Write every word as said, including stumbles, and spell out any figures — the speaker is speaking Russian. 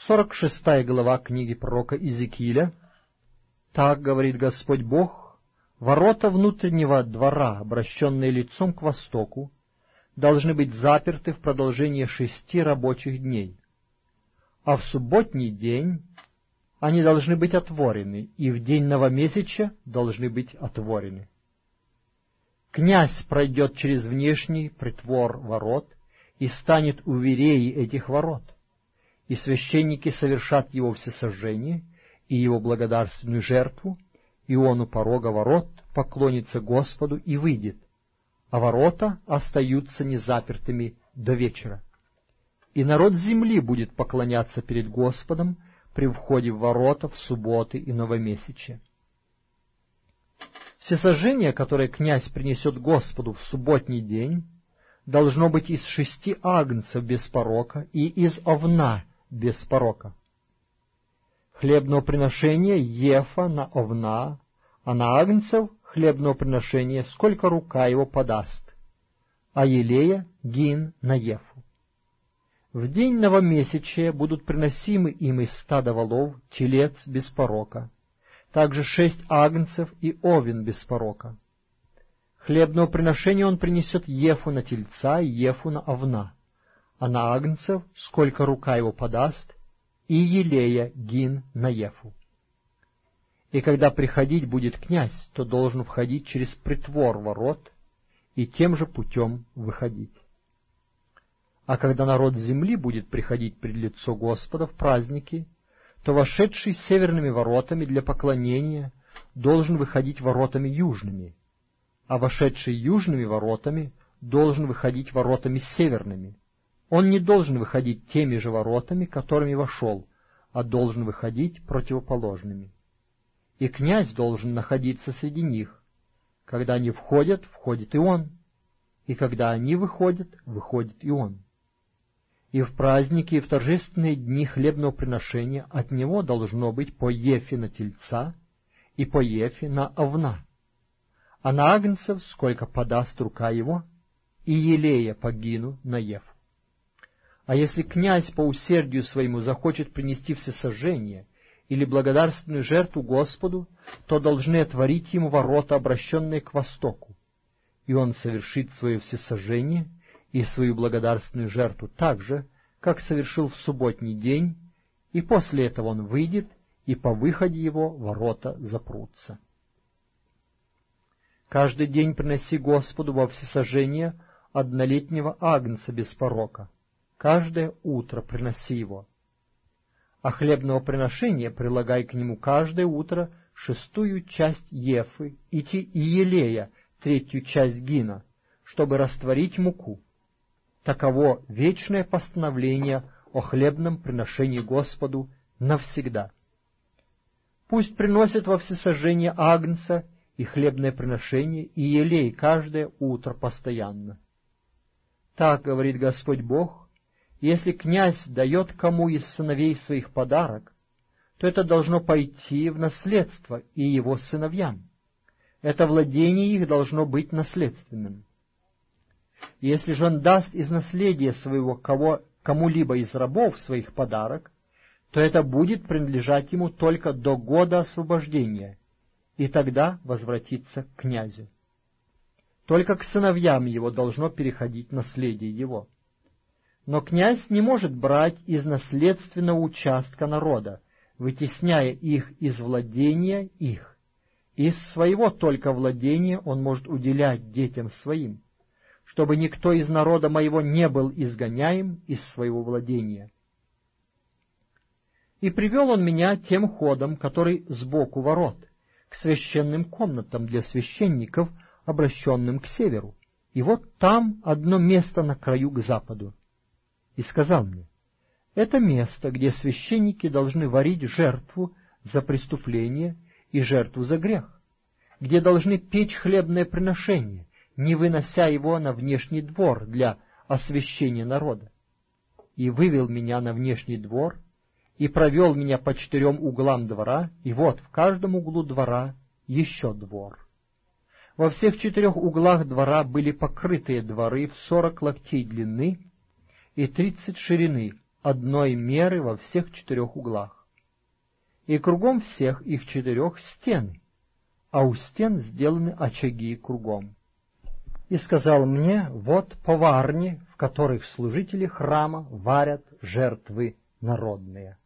сорок шестая глава книги пророка Иезекииля. «Так говорит Господь Бог: ворота внутреннего двора, обращенные лицом к востоку, должны быть заперты в продолжение шести рабочих дней, а в субботний день они должны быть отворены, и в день новомесяча должны быть отворены. Князь пройдет через внешний притвор ворот и станет у вереи этих ворот, и священники совершат его всесожжение и его благодарственную жертву, и он у порога ворот поклонится Господу и выйдет, а ворота остаются незапертыми до вечера. И народ земли будет поклоняться перед Господом при входе в ворота в субботы и новомесячье. Всесожжение, которое князь принесет Господу в субботний день, должно быть из шести агнцев без порока и из овна без порока. Хлебного приношения ефа на овна, а на агнцев хлебного приношения сколько рука его подаст, а елея гин на ефу. В день новомесячия будут приносимы им из стада волов телец без порока, также шесть агнцев и овен без порока. Хлебного приношения он принесет ефу на тельца и ефу на овна, а на агнцев сколько рука его подаст, и елея гин на ефу. И когда приходить будет князь, то должен входить через притвор ворот и тем же путем выходить. А когда народ земли будет приходить пред лицо Господа в праздники, то вошедший северными воротами для поклонения должен выходить воротами южными, а вошедший южными воротами должен выходить воротами северными. Он не должен выходить теми же воротами, которыми вошел, а должен выходить противоположными. И князь должен находиться среди них. Когда они входят, входит и он, и когда они выходят, выходит и он. И в праздники, и в торжественные дни хлебного приношения от него должно быть по ефе на тельца и по ефе на овна, а на агнцев сколько подаст рука его, и елея по гину на ефу. А если князь по усердию своему захочет принести всесожжение или благодарственную жертву Господу, то должны отворить ему ворота, обращенные к востоку, и он совершит свое всесожжение и свою благодарственную жертву так же, как совершил в субботний день, и после этого он выйдет, и по выходе его ворота запрутся. Каждый день приноси Господу во всесожжение однолетнего агнца без порока, каждое утро приноси его. А хлебного приношения прилагай к нему каждое утро шестую часть ефы и елея, третью часть гина, чтобы растворить муку. Таково вечное постановление о хлебном приношении Господу навсегда. Пусть приносят во всесожжение агнца и хлебное приношение и елей каждое утро постоянно. Так говорит Господь Бог: если князь дает кому из сыновей своих подарок, то это должно пойти в наследство и его сыновьям. Это владение их должно быть наследственным. Если же он даст из наследия своего кого, кому-либо из рабов своих подарок, то это будет принадлежать ему только до года освобождения, и тогда возвратится к князю. Только к сыновьям его должно переходить наследие его. Но князь не может брать из наследственного участка народа, вытесняя их из владения их. Из своего только владения он может уделять детям своим, чтобы никто из народа моего не был изгоняем из своего владения. И привел он меня тем ходом, который сбоку ворот, к священным комнатам для священников, обращенным к северу. И вот там одно место на краю к западу. И сказал мне: это место, где священники должны варить жертву за преступление и жертву за грех, где должны печь хлебное приношение, не вынося его на внешний двор для освящения народа. И вывел меня на внешний двор, и провел меня по четырем углам двора, и вот в каждом углу двора еще двор. Во всех четырех углах двора были покрытые дворы в сорок локтей длины и тридцать ширины, одной меры во всех четырех углах, и кругом всех их четырех стены, а у стен сделаны очаги кругом. И сказал мне: вот поварни, в которых служители храма варят жертвы народные.